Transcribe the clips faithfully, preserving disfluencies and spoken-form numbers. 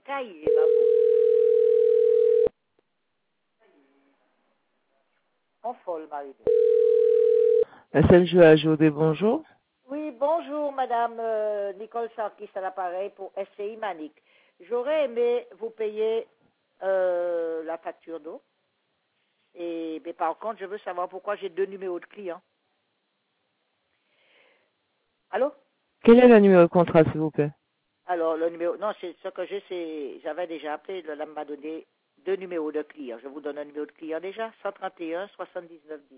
cahier, là. En folle, Marie. S N J A J O D, bonjour. Oui, bonjour, madame euh, Nicole Sarkis à l'appareil pour S C I Manic. J'aurais aimé vous payer euh, la facture d'eau. Et mais par contre, je veux savoir pourquoi j'ai deux numéros de clients. Allô? Quel est le numéro de contrat, s'il vous plaît? Alors, le numéro... Non, c'est ce que j'ai, c'est... J'avais déjà appelé, le lame m'a donné deux numéros de clients. Je vous donne un numéro de client déjà, cent trente et un soixante-dix-neuf dix.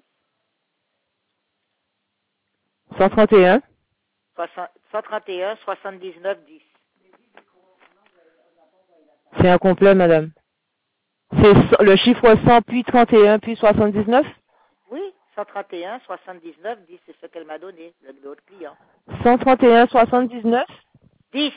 cent trente et un cent trente et un soixante-dix-neuf dix. C'est incomplet, madame. C'est so- le chiffre cent, puis trente et un, puis soixante-dix-neuf? Oui, cent trente et un soixante-dix-neuf dix, c'est ce qu'elle m'a donné, le numéro de client. cent trente et un, soixante-dix-neuf? dix.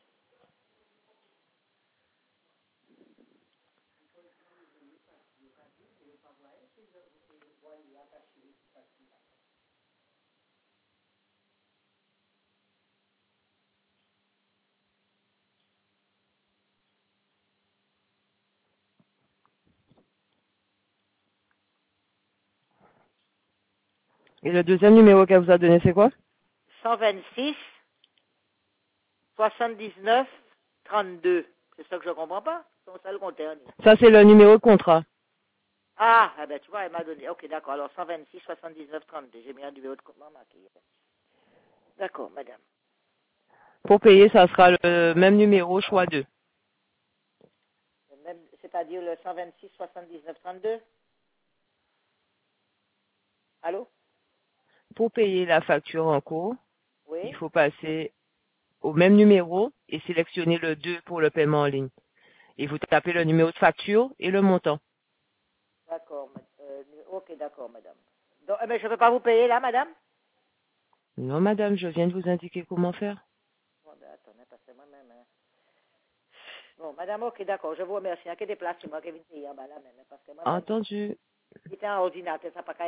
Et le deuxième numéro qu'elle vous a donné, c'est quoi? cent vingt-six soixante-dix-neuf trente-deux. C'est ça que je comprends pas. C'est ça le compteur. Ça, c'est le numéro de contrat. Ah, eh ben tu vois, elle m'a donné. Ok, d'accord. Alors cent vingt-six soixante-dix-neuf trente-deux. J'ai mis un numéro de compteur marqué. D'accord, madame. Pour payer, ça sera le même numéro, choix deux. Même, c'est-à-dire le cent vingt-six soixante-dix-neuf trente-deux. Allô? Pour payer la facture en cours, il Oui? faut passer au même numéro et sélectionner le deux pour le paiement en ligne. Et vous tapez le numéro de facture et le montant. D'accord. ma- euh, ok, d'accord, madame. Donc, eh ben, je ne peux pas vous payer là, madame? Non, madame, je viens de vous indiquer comment faire. Bon, ben, attendez, parce que moi-même... hein. Bon, madame, ok, d'accord. Je vous remercie. Il y a que des places sur moi qui viennent payer en bas là même. Parce que moi-même, Entendu. il était un ordinateur, ça n'a pas qu'à